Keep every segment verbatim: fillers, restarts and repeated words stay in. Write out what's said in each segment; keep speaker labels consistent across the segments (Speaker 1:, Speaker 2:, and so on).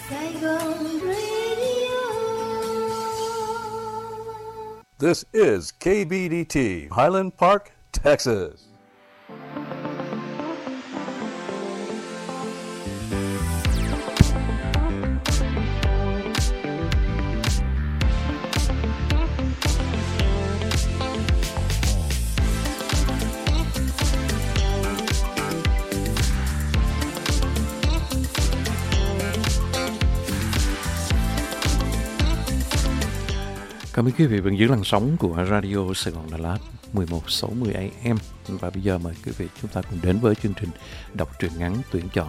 Speaker 1: Saigon Radio.
Speaker 2: This is K B D T, Highland Park, Texas.
Speaker 3: Cảm ơn quý vị vẫn giữ làn sóng của Radio Sài Gòn Đà Lạt mười một sáu mươi A M. Và bây giờ mời quý vị chúng ta cùng đến với chương trình đọc truyện ngắn tuyển chọn.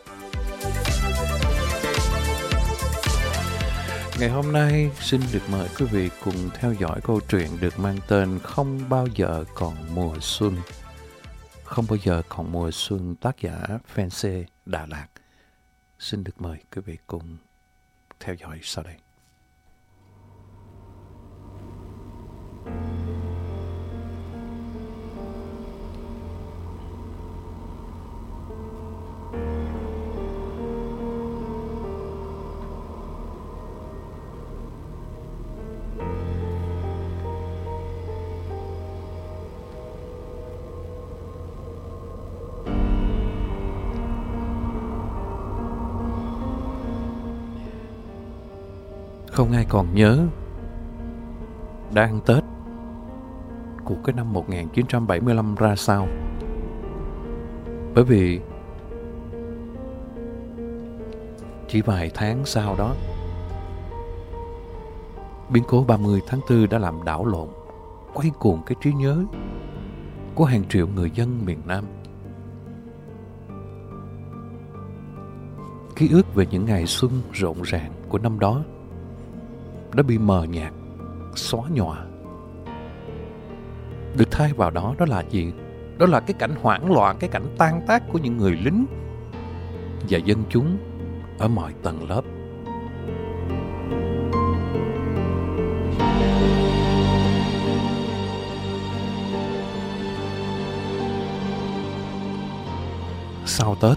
Speaker 3: Ngày hôm nay xin được mời quý vị cùng theo dõi câu chuyện được mang tên Không bao giờ còn mùa xuân. Không bao giờ còn mùa xuân, tác giả Fancy Đà Lạt. Xin được mời quý vị cùng theo dõi sau đây. Không ai còn nhớ đã ăn Tết của cái năm một nghìn chín trăm bảy mươi lăm ra sao. Bởi vì chỉ vài tháng sau đó, biến cố ba mươi tháng tư đã làm đảo lộn, quay cuồng cái trí nhớ của hàng triệu người dân miền Nam. Ký ức về những ngày xuân rộn ràng của năm đó đã bị mờ nhạt, xóa nhòa. Được thay vào đó đó là gì? Đó là cái cảnh hoảng loạn, cái cảnh tan tác của những người lính và dân chúng ở mọi tầng lớp. Sau Tết,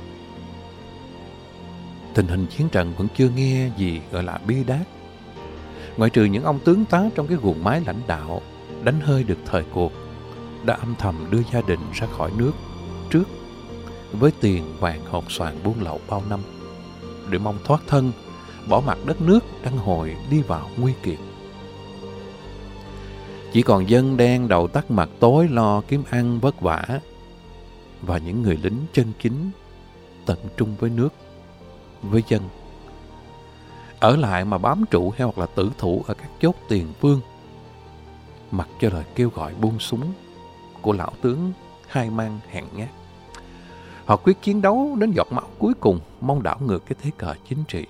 Speaker 3: tình hình chiến trận vẫn chưa nghe gì gọi là bi đát. Ngoại trừ những ông tướng tá trong cái guồng máy lãnh đạo đánh hơi được thời cuộc đã âm thầm đưa gia đình ra khỏi nước trước với tiền vàng hột xoàn buôn lậu bao năm để mong thoát thân, bỏ mặt đất nước đang hồi đi vào nguy kiệt. Chỉ còn dân đen đầu tắt mặt tối lo kiếm ăn vất vả, và những người lính chân chính tận trung với nước, với dân, ở lại mà bám trụ hay hoặc là tử thủ ở các chốt tiền phương, mặc cho lời kêu gọi buông súng của lão tướng hai mang hèn nhát. Họ quyết chiến đấu đến giọt máu cuối cùng, mong đảo ngược cái thế cờ chính trị.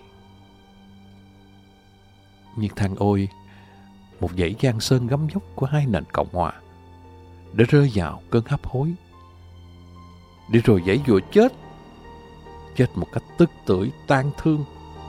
Speaker 3: Nhưng thằng ôi, một dãy giang sơn gấm dốc của hai nền Cộng hòa đã rơi vào cơn hấp hối, để rồi dãy dụa chết, chết một cách tức tưởi tan thương.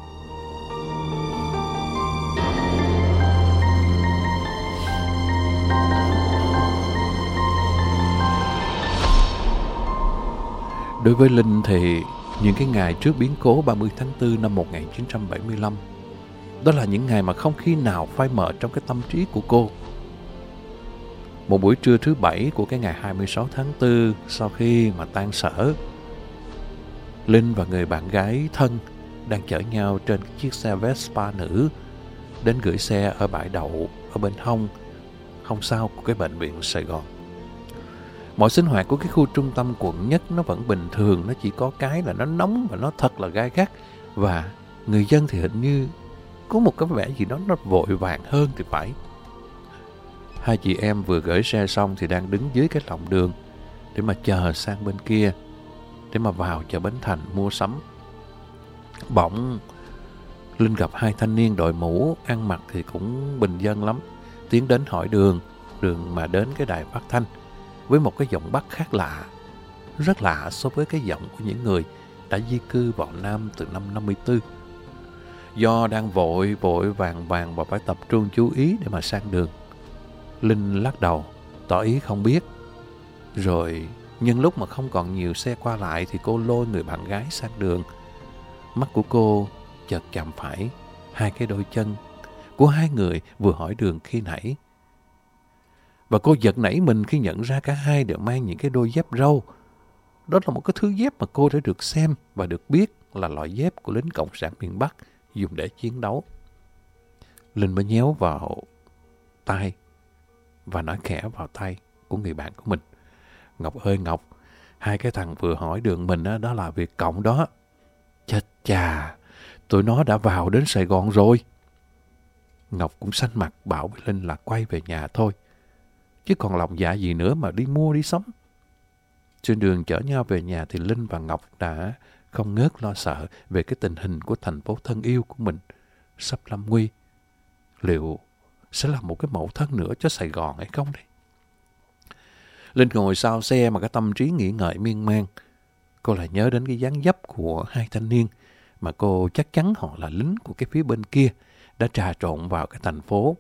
Speaker 3: Đối với Linh thì những cái ngày trước biến cố ba mươi tháng tư năm một nghìn chín trăm bảy mươi lăm, đó là những ngày mà không khi nào phai mờ trong cái tâm trí của cô. Một buổi trưa thứ bảy của cái ngày hai mươi sáu tháng tư, sau khi mà tan sở, Linh và người bạn gái thân đang chở nhau trên chiếc xe Vespa nữ đến gửi xe ở bãi đậu ở bên hông, hông sau của cái bệnh viện Sài Gòn. Mọi sinh hoạt của cái khu trung tâm quận nhất nó vẫn bình thường, nó chỉ có cái là nó nóng và nó thật là gai gắt, và người dân thì hình như có một cái vẻ gì đó nó vội vàng hơn thì phải. Hai chị em vừa gửi xe xong thì đang đứng dưới cái lòng đường để mà chờ sang bên kia, để mà vào chợ Bến Thành mua sắm. Bỗng Linh gặp hai thanh niên đội mũ, ăn mặc thì cũng bình dân lắm, tiến đến hỏi đường, đường mà đến cái đài phát thanh, với một cái giọng Bắc khác lạ, rất lạ so với cái giọng của những người đã di cư vào Nam từ năm năm mươi tư. Do đang vội vội vàng vàng và phải tập trung chú ý để mà sang đường, Linh lắc đầu, tỏ ý không biết. Rồi nhân lúc mà không còn nhiều xe qua lại thì cô lôi người bạn gái sang đường. Mắt của cô chợt chạm phải hai cái đôi chân của hai người vừa hỏi đường khi nãy. Và cô giật nảy mình khi nhận ra cả hai đều mang những cái đôi dép râu. Đó là một cái thứ dép mà cô đã được xem và được biết là loại dép của lính Cộng sản miền Bắc dùng để chiến đấu. Linh mới nhéo vào tay và nói khẽ vào tay của người bạn của mình. Ngọc ơi Ngọc, hai cái thằng vừa hỏi đường mình đó, đó là Việt Cộng đó. Chết chà, tụi nó đã vào đến Sài Gòn rồi. Ngọc cũng xanh mặt bảo với Linh là quay về nhà thôi. Chứ còn lòng dạ gì nữa mà đi mua đi sống. Trên đường chở nhau về nhà thì Linh và Ngọc đã không ngớt lo sợ về cái tình hình của thành phố thân yêu của mình sắp lâm nguy. Liệu sẽ là một cái mẫu thân nữa cho Sài Gòn hay không đây? Linh ngồi sau xe mà cái tâm trí nghĩ ngợi miên man. Cô lại nhớ đến cái dáng dấp của hai thanh niên mà cô chắc chắn họ là lính của cái phía bên kia đã trà trộn vào cái thành phố.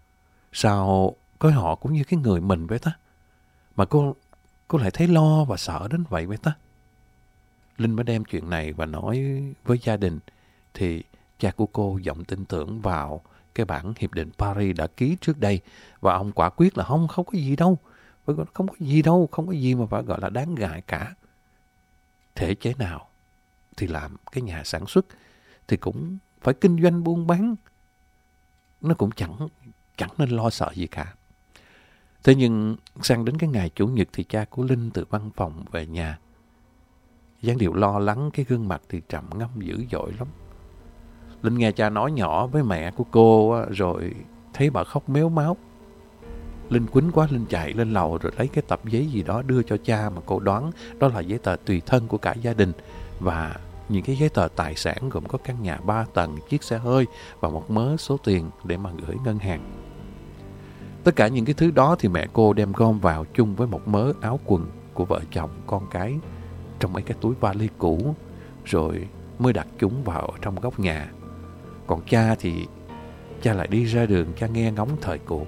Speaker 3: Sao coi họ cũng như cái người mình vậy ta? Mà cô cô lại thấy lo và sợ đến vậy vậy ta? Linh mới đem chuyện này và nói với gia đình thì cha của cô giọng tin tưởng vào cái bản hiệp định Paris đã ký trước đây và ông quả quyết là không không có gì đâu. Không có gì đâu, không có gì mà phải gọi là đáng ngại cả. Thể chế nào thì làm cái nhà sản xuất thì cũng phải kinh doanh buôn bán. Nó cũng chẳng, chẳng nên lo sợ gì cả. Thế nhưng sang đến cái ngày Chủ nhật thì cha của Linh từ văn phòng về nhà. dáng điệu lo lắng, cái gương mặt thì trầm ngâm dữ dội lắm. Linh nghe cha nói nhỏ với mẹ của cô rồi thấy bà khóc mếu máu. Linh quýnh quá, Linh chạy lên lầu rồi lấy cái tập giấy gì đó đưa cho cha mà cô đoán đó là giấy tờ tùy thân của cả gia đình và những cái giấy tờ tài sản gồm có căn nhà ba tầng, chiếc xe hơi và một mớ số tiền để mà gửi ngân hàng. Tất cả những cái thứ đó thì mẹ cô đem gom vào chung với một mớ áo quần của vợ chồng con cái trong mấy cái túi vali cũ rồi mới đặt chúng vào trong góc nhà. Còn cha thì cha lại đi ra đường, cha nghe ngóng thời cuộc.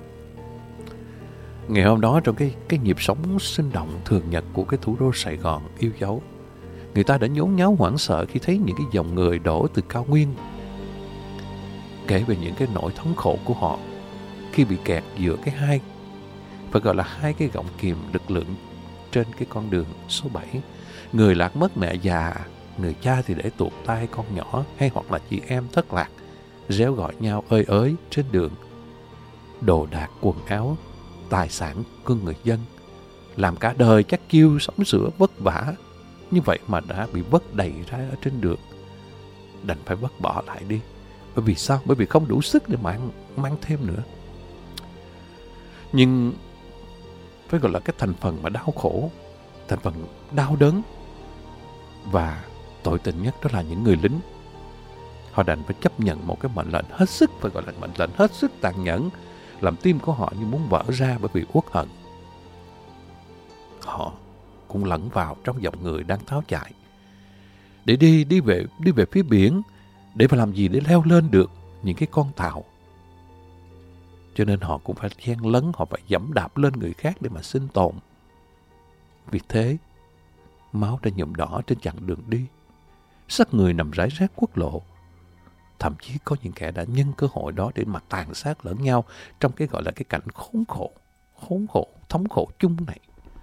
Speaker 3: Ngày hôm đó trong cái, cái nhịp sống sinh động thường nhật của cái thủ đô Sài Gòn yêu dấu, người ta đã nhốn nháo hoảng sợ khi thấy những cái dòng người đổ từ cao nguyên, kể về những cái nỗi thống khổ của họ khi bị kẹt giữa cái hai, phải gọi là hai cái gọng kìm lực lượng trên cái con đường số bảy. Người lạc mất mẹ già, người cha thì để tuột tay con nhỏ, hay hoặc là chị em thất lạc, réo gọi nhau ơi ới trên đường. Đồ đạc, quần áo, tài sản của người dân, làm cả đời chắc chiêu sống sữa vất vả, như vậy mà đã bị vất đầy ra ở trên đường. Đành phải vất bỏ lại đi. Bởi vì sao? Bởi vì không đủ sức để mang, mang thêm nữa. Nhưng phải gọi là cái thành phần mà đau khổ, thành phần đau đớn và tội tình nhất đó là những người lính. Họ đành phải chấp nhận một cái mệnh lệnh hết sức, phải gọi là mệnh lệnh hết sức tàn nhẫn, làm tim của họ như muốn vỡ ra bởi vì uất hận. Họ cũng lẫn vào trong dòng người đang tháo chạy để đi đi về đi về phía biển, để mà làm gì? Để leo lên được những cái con tàu. Cho nên họ cũng phải chen lấn, họ phải dẫm đạp lên người khác để mà sinh tồn. Vì thế, máu đã nhuộm đỏ trên chặng đường đi. Xác người nằm rải rác quốc lộ. Thậm chí có những kẻ đã nhân cơ hội đó để mà tàn sát lẫn nhau trong cái gọi là cái cảnh khốn khổ, khốn khổ, thống khổ chung này.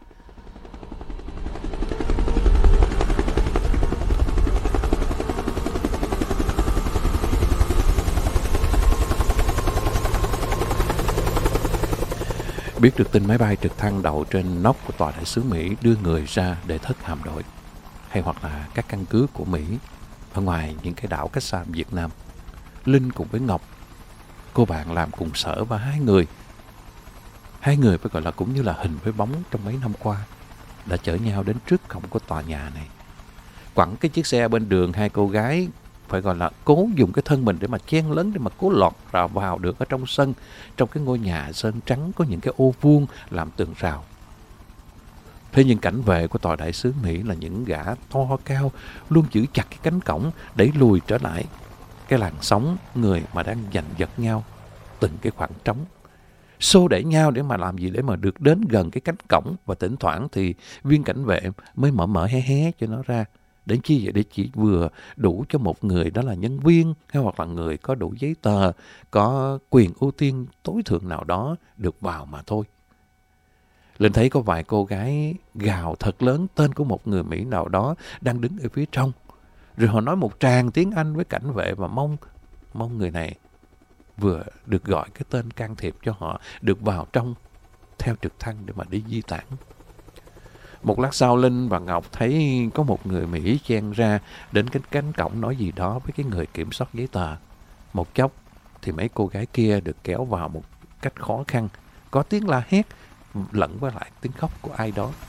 Speaker 3: Biết được tin máy bay trực thăng đậu trên nóc của tòa đại sứ Mỹ đưa người ra để thất hạm đội, hay hoặc là các căn cứ của Mỹ ở ngoài những cái đảo cách xa Việt Nam, Linh cùng với Ngọc, cô bạn làm cùng sở và hai người, hai người phải gọi là cũng như là hình với bóng trong mấy năm qua, đã chở nhau đến trước cổng của tòa nhà này. Quẳng cái chiếc xe bên đường, hai cô gái phải gọi là cố dùng cái thân mình để mà chen lấn, để mà cố lọt rào vào được ở trong sân, trong cái ngôi nhà sơn trắng có những cái ô vuông làm tường rào. Thế nhưng cảnh vệ của tòa đại sứ Mỹ là những gã to cao, luôn giữ chặt cái cánh cổng, đẩy lùi trở lại cái làn sóng người mà đang giành giật nhau từng cái khoảng trống, xô đẩy nhau để mà làm gì? Để mà được đến gần cái cánh cổng, và thỉnh thoảng thì viên cảnh vệ mới mở mở hé hé cho nó ra Đến chi vậy? Để chỉ vừa đủ cho một người đó là nhân viên hay hoặc là người có đủ giấy tờ, có quyền ưu tiên tối thượng nào đó được vào mà thôi. Linh thấy có vài cô gái gào thật lớn tên của một người Mỹ nào đó đang đứng ở phía trong. Rồi họ nói một tràng tiếng Anh với cảnh vệ và mong, mong người này vừa được gọi cái tên can thiệp cho họ được vào trong theo trực thăng để mà đi di tản. Một lát sau, Linh và Ngọc thấy có một người Mỹ chen ra đến cái cánh cổng nói gì đó với cái người kiểm soát giấy tờ. Một chốc thì mấy cô gái kia được kéo vào một cách khó khăn, có tiếng la hét lẫn với lại tiếng khóc của ai đó.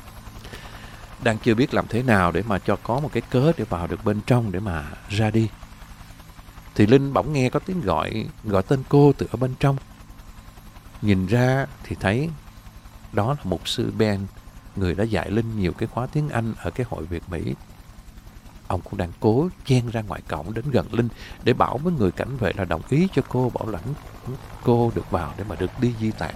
Speaker 3: Đang chưa biết làm thế nào để mà cho có một cái cớ để vào được bên trong để mà ra đi, thì Linh bỗng nghe có tiếng gọi gọi tên cô từ ở bên trong. Nhìn ra thì thấy đó là mục sư Ben, người đã dạy Linh nhiều cái khóa tiếng Anh ở cái hội Việt Mỹ. Ông cũng đang cố chen ra ngoài cổng đến gần Linh để bảo với người cảnh vệ là đồng ý cho cô bảo lãnh cô được vào để mà được đi di tản.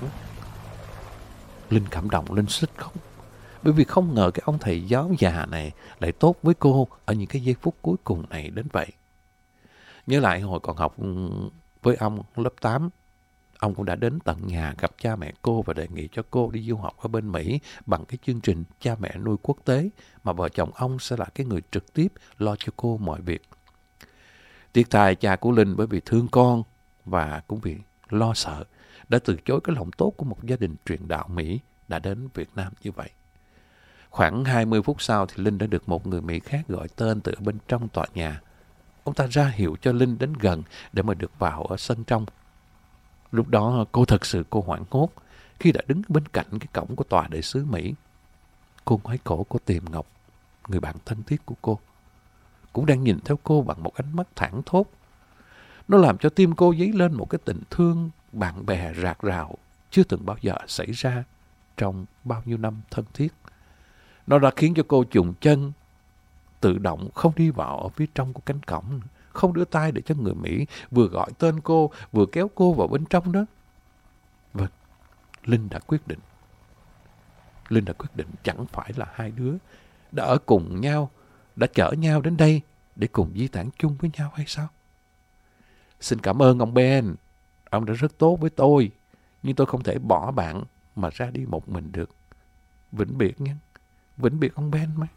Speaker 3: Linh cảm động, Linh xích khóc, bởi vì không ngờ cái ông thầy giáo già này lại tốt với cô ở những cái giây phút cuối cùng này đến vậy. Nhớ lại hồi còn học với ông lớp tám, ông cũng đã đến tận nhà gặp cha mẹ cô và đề nghị cho cô đi du học ở bên Mỹ bằng cái chương trình cha mẹ nuôi quốc tế mà vợ chồng ông sẽ là cái người trực tiếp lo cho cô mọi việc. Tiếc thay cha của Linh bởi vì thương con và cũng vì lo sợ đã từ chối cái lòng tốt của một gia đình truyền đạo Mỹ đã đến Việt Nam như vậy. Khoảng hai mươi phút sau thì Linh đã được một người Mỹ khác gọi tên từ bên trong tòa nhà. Ông ta ra hiệu cho Linh đến gần để mà được vào ở sân trong. Lúc đó cô thật sự cô hoảng hốt khi đã đứng bên cạnh cái cổng của tòa đại sứ Mỹ. Cô ngoái cổ cô tìm Ngọc, người bạn thân thiết của cô, cũng đang nhìn theo cô bằng một ánh mắt thẳng thốt. Nó làm cho tim cô dấy lên một cái tình thương bạn bè rạc rào chưa từng bao giờ xảy ra trong bao nhiêu năm thân thiết. Nó đã khiến cho cô chùng chân, tự động không đi vào ở phía trong của cánh cổng, không đưa tay để cho người Mỹ vừa gọi tên cô, vừa kéo cô vào bên trong đó. Vâng, Linh đã quyết định. Linh đã quyết định chẳng phải là hai đứa đã ở cùng nhau, đã chở nhau đến đây để cùng di tản chung với nhau hay sao? Xin cảm ơn ông Ben, ông đã rất tốt với tôi, nhưng tôi không thể bỏ bạn mà ra đi một mình được. Vĩnh biệt nha, vĩnh biệt ông Ben mà.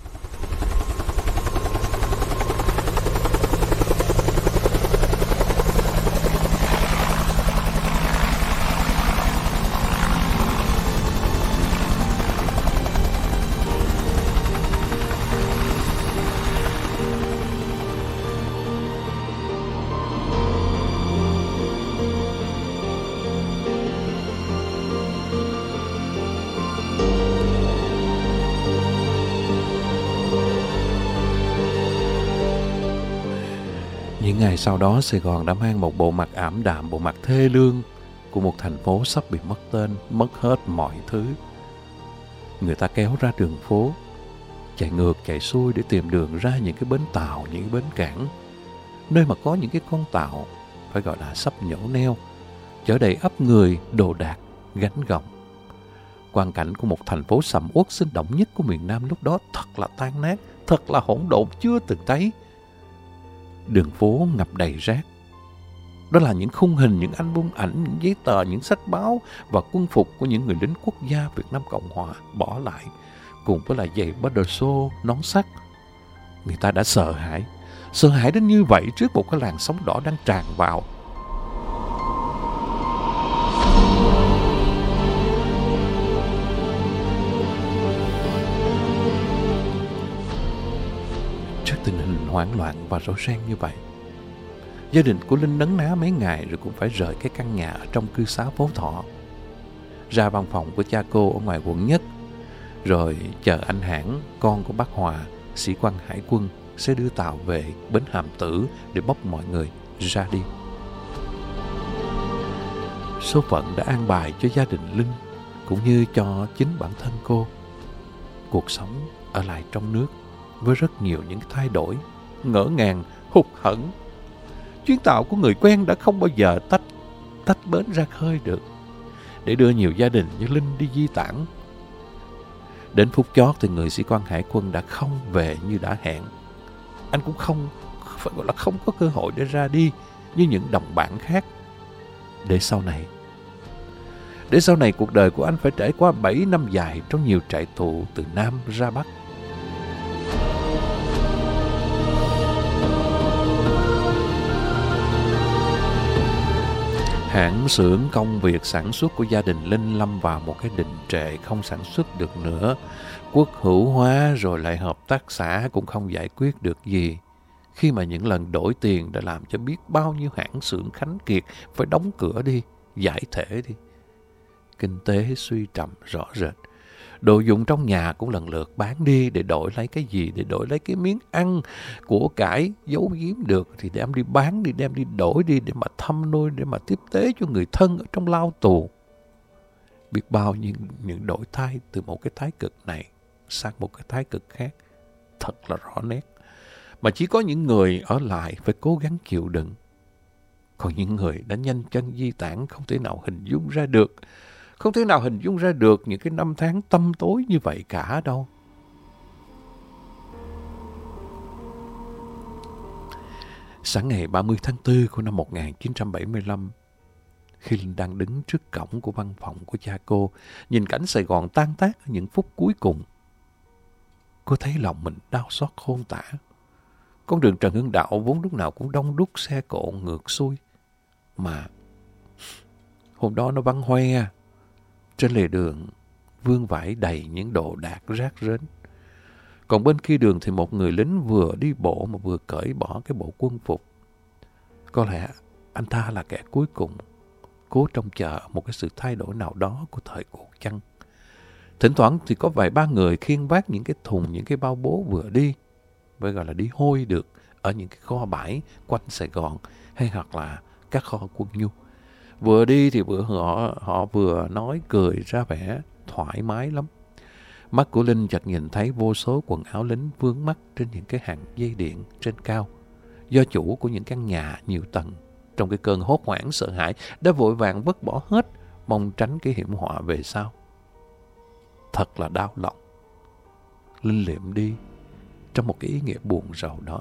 Speaker 3: Những ngày sau đó, Sài Gòn đã mang một bộ mặt ảm đạm, bộ mặt thê lương của một thành phố sắp bị mất tên, mất hết mọi thứ. Người ta kéo ra đường phố, chạy ngược chạy xuôi để tìm đường ra những cái bến tàu, những cái bến cảng, nơi mà có những cái con tàu phải gọi là sắp nhổ neo, chở đầy ắp người, đồ đạc, gánh gồng. Quang cảnh của một thành phố sầm uất sinh động nhất của miền Nam lúc đó thật là tan nát, thật là hỗn độn chưa từng thấy. Đường phố ngập đầy rác. Đó là những khung hình, những album ảnh, những giấy tờ, những sách báo và quân phục của những người lính quốc gia Việt Nam Cộng Hòa bỏ lại, cùng với là giày Boderso, nón sắt. Người ta đã sợ hãi, sợ hãi đến như vậy trước một cái làn sóng đỏ đang tràn vào. Trước tình hình hoảng loạn và rối ren như vậy, gia đình của Linh nấn ná mấy ngày rồi cũng phải rời cái căn nhà ở trong cư xá Phú Thọ, ra văn phòng của cha cô ở ngoài quận nhất, rồi chờ anh Hãn, con của bác Hòa, sĩ quan hải quân, sẽ đưa tàu về bến Hàm Tử để bốc mọi người ra đi. Số phận đã an bài cho gia đình Linh cũng như cho chính bản thân cô. Cuộc sống ở lại trong nước với rất nhiều những thay đổi, ngỡ ngàng, hụt hẫng. Chuyến tàu của người quen đã không bao giờ tách tách bến ra khơi được để đưa nhiều gia đình như Linh đi di tản. Đến phút chót thì người sĩ quan hải quân đã không về như đã hẹn. Anh cũng không, phải gọi là không có cơ hội để ra đi như những đồng bạn khác. Để sau này, để sau này cuộc đời của anh phải trải qua bảy năm dài trong nhiều trại tù từ Nam ra Bắc. Hãng xưởng công việc sản xuất của gia đình Linh lâm vào một cái đình trệ, không sản xuất được nữa. Quốc hữu hóa rồi lại hợp tác xã cũng không giải quyết được gì. Khi mà những lần đổi tiền đã làm cho biết bao nhiêu hãng xưởng khánh kiệt phải đóng cửa đi, giải thể đi. Kinh tế suy trầm rõ rệt. Đồ dùng trong nhà cũng lần lượt bán đi để đổi lấy cái gì, để đổi lấy cái miếng ăn, của cải giấu giếm được thì đem đi bán đi, đem đi đổi đi để mà thăm nuôi, để mà tiếp tế cho người thân ở trong lao tù. Biết bao những, những đổi thay từ một cái thái cực này sang một cái thái cực khác thật là rõ nét. Mà chỉ có những người ở lại phải cố gắng chịu đựng. Còn những người đã nhanh chân di tản không thể nào hình dung ra được. Không thể nào hình dung ra được những cái năm tháng tăm tối như vậy cả đâu. Sáng ngày ba mươi tháng tư của năm một nghìn chín trăm bảy mươi lăm, khi Linh đang đứng trước cổng của văn phòng của cha cô, nhìn cảnh Sài Gòn tan tác ở những phút cuối cùng, cô thấy lòng mình đau xót khôn tả. Con đường Trần Hưng Đạo vốn lúc nào cũng đông đúc xe cộ ngược xuôi, mà hôm đó nó vắng hoe. Trên lề đường vương vãi đầy những đồ đạc rác rến. Còn bên kia đường thì một người lính vừa đi bộ mà vừa cởi bỏ cái bộ quân phục. Có lẽ anh ta là kẻ cuối cùng cố trông chờ một cái sự thay đổi nào đó của thời cuộc chăng. Thỉnh thoảng thì có vài ba người khiêng vác những cái thùng, những cái bao bố vừa đi, phải gọi là đi hôi được, ở những cái kho bãi quanh Sài Gòn hay hoặc là các kho quân nhu. Vừa đi thì vừa họ, họ vừa nói cười ra vẻ thoải mái lắm. Mắt của Linh chợt nhìn thấy vô số quần áo lính vướng mắt trên những cái hàng dây điện trên cao. Do chủ của những căn nhà nhiều tầng, trong cái cơn hốt hoảng sợ hãi, đã vội vàng vứt bỏ hết, mong tránh cái hiểm họa về sau. Thật là đau lòng. Linh liệm đi trong một cái ý nghĩa buồn rầu đó.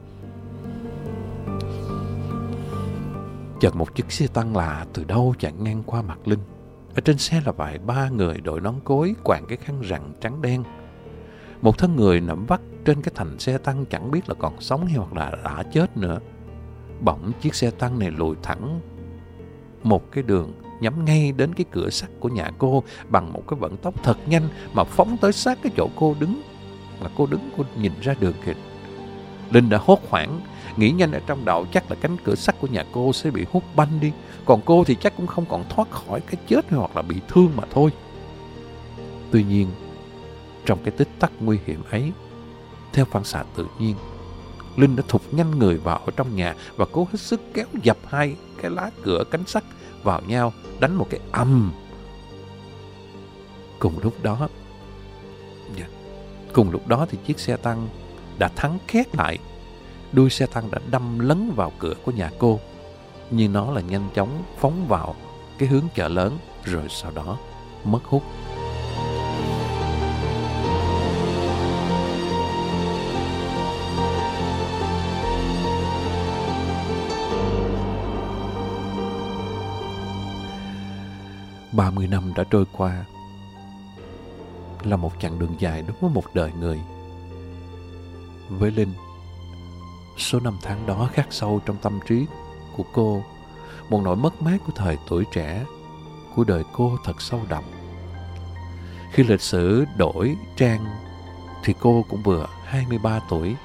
Speaker 3: Chợt một chiếc xe tăng lạ từ đâu chạy ngang qua mặt Linh. Ở trên xe là vài ba người đội nón cối, quàng cái khăn rằn trắng đen. Một thân người nằm vắt trên cái thành xe tăng chẳng biết là còn sống hay hoặc là đã chết nữa. Bỗng chiếc xe tăng này lùi thẳng một cái đường nhắm ngay đến cái cửa sắt của nhà cô bằng một cái vận tốc thật nhanh mà phóng tới sát cái chỗ cô đứng. Mà cô đứng, cô nhìn ra đường kìa. Linh đã hốt hoảng, nghĩ nhanh ở trong đầu chắc là cánh cửa sắt của nhà cô sẽ bị hút banh đi. Còn cô thì chắc cũng không còn thoát khỏi cái chết hoặc là bị thương mà thôi. Tuy nhiên, trong cái tích tắc nguy hiểm ấy, theo phản xạ tự nhiên, Linh đã thụt nhanh người vào ở trong nhà và cố hết sức kéo dập hai cái lá cửa cánh sắt vào nhau, đánh một cái ầm. Cùng lúc đó, cùng lúc đó thì chiếc xe tăng đã thắng két lại. Đuôi xe tăng đã đâm lấn vào cửa của nhà cô, nhưng nó là nhanh chóng phóng vào cái hướng chợ lớn rồi sau đó mất hút. ba mươi năm đã trôi qua, là một chặng đường dài đối với một đời người. Với Linh, số năm tháng đó khắc sâu trong tâm trí của cô, một nỗi mất mát của thời tuổi trẻ, của đời cô thật sâu đậm. Khi lịch sử đổi trang thì cô cũng vừa hai mươi ba tuổi.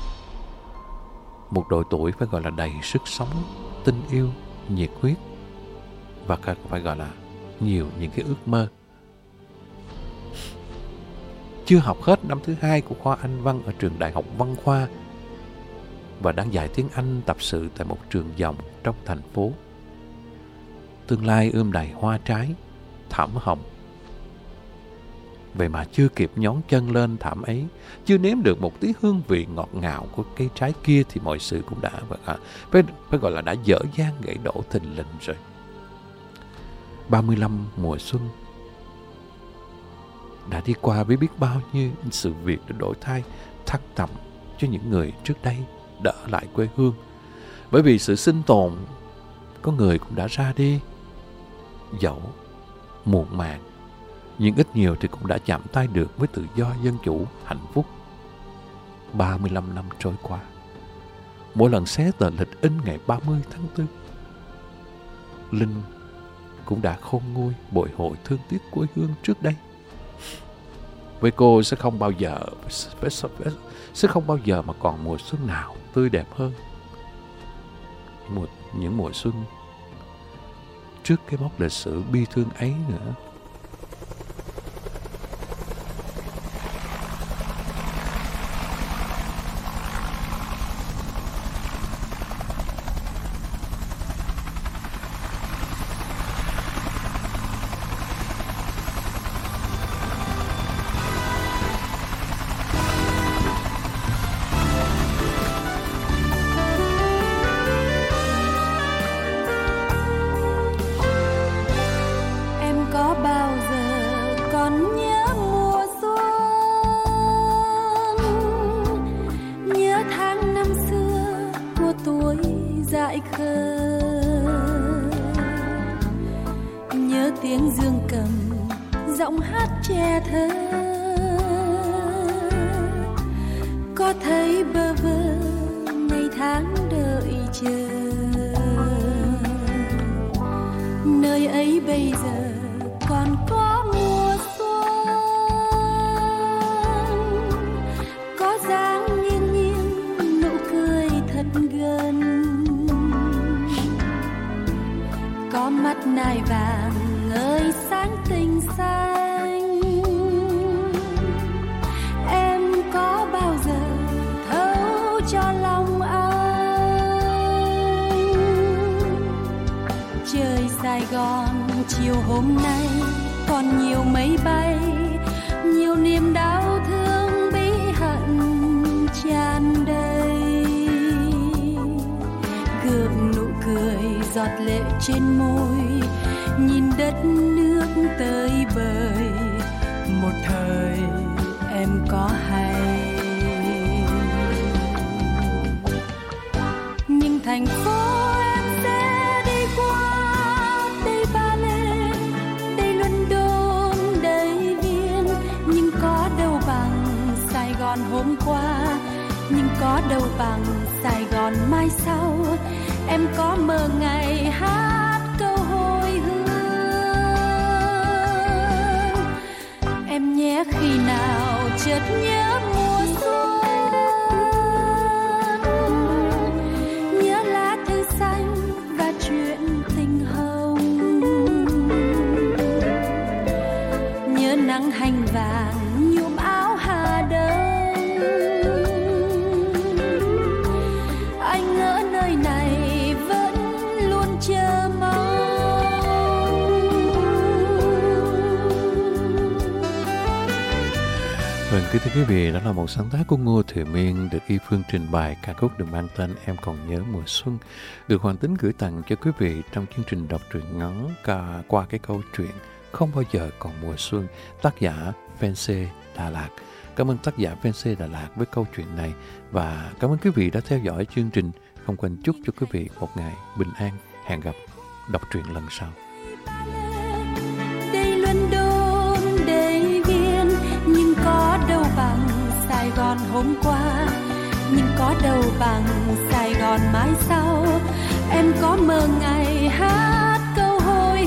Speaker 3: Một độ tuổi phải gọi là đầy sức sống, tình yêu, nhiệt huyết và phải gọi là nhiều những cái ước mơ. Chưa học hết năm thứ hai của khoa Anh văn ở trường Đại học Văn Khoa và đang dạy tiếng Anh tập sự tại một trường dòng trong thành phố. Tương lai ươm đầy hoa trái, thảm hồng. Vậy mà chưa kịp nhón chân lên thảm ấy, chưa nếm được một tí hương vị ngọt ngào của cây trái kia thì mọi sự cũng đã phải, phải gọi là đã dở dang gãy đổ thình lình rồi. ba mươi lăm mùa xuân, đã đi qua với biết bao nhiêu sự việc để đổi thay thăng trầm cho những người trước đây đã ở lại quê hương. Bởi vì sự sinh tồn, có người cũng đã ra đi, dẫu muộn màng, nhưng ít nhiều thì cũng đã chạm tay được với tự do, dân chủ, hạnh phúc. ba mươi lăm năm trôi qua, mỗi lần xé tờ lịch in ngày ba mươi tháng tư, Linh cũng đã khôn nguôi bồi hồi thương tiếc quê hương trước đây. Với cô sẽ không bao giờ sẽ không bao giờ mà còn mùa xuân nào tươi đẹp hơn một những mùa xuân trước cái mốc lịch sử bi thương ấy nữa.
Speaker 1: Tiếng dương cầm giọng hát che thơ, có thấy bơ vơ ngày tháng đợi chờ. Nơi ấy bây giờ còn có mùa xuân, có dáng nghiêng nghiêng nụ cười thật gần, có mắt nai vàng ngời sáng tinh xanh. Em có bao giờ thấu cho lòng anh? Trời Sài Gòn chiều hôm nay còn nhiều mây bay, nhiều niềm đau thương bí hận tràn đầy. Gượng nụ cười giọt lệ trên môi, nhìn đất nước tới bời, một thời em có hay. Nhưng thành phố em sẽ đi qua, đây Ba Lê, đây London, đây Viên, nhưng có đâu bằng Sài Gòn hôm qua, nhưng có đâu bằng Sài Gòn mai sau. Em có mơ ngày hát câu hồi hương. Em nhé khi nào chợt nhớ mùa xuân, nhớ lá thư xanh và chuyện tình hồng, nhớ nắng hành vàng nhuộm áo Hà Đông. Anh ở nơi này vẫn luôn chờ mong.
Speaker 3: Vâng, kính thưa quý vị, đó là một sáng tác của Ngô Thụy Miên được Y Phương trình bày ca khúc được mang tên Em Còn Nhớ Mùa Xuân, được Hoàng Tính gửi tặng cho quý vị trong chương trình đọc truyện ngắn ca qua cái câu chuyện Không Bao Giờ Còn Mùa Xuân, tác giả Fancy Đà Lạt. Cảm ơn tác giả Fancy Đà Lạt với câu chuyện này, và cảm ơn quý vị đã theo dõi chương trình. Không quên chúc cho quý vị một ngày bình an. Hẹn gặp đọc truyện lần sau.
Speaker 1: Đây London, đây Viên, nhưng có đâu bằng Sài Gòn hôm qua, nhưng có đâu bằng Sài Gòn mai sau. Em có mơ ngày hát câu hồi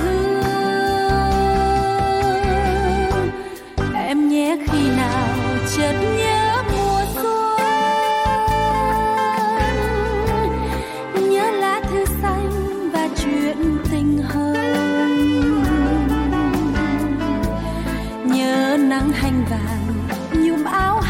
Speaker 1: hương. Em nhé khi nào chợt nhớ mùa xuân, nhớ lá thư xanh và chuyện tình hồng, nhớ nắng hành vàng nhuộm áo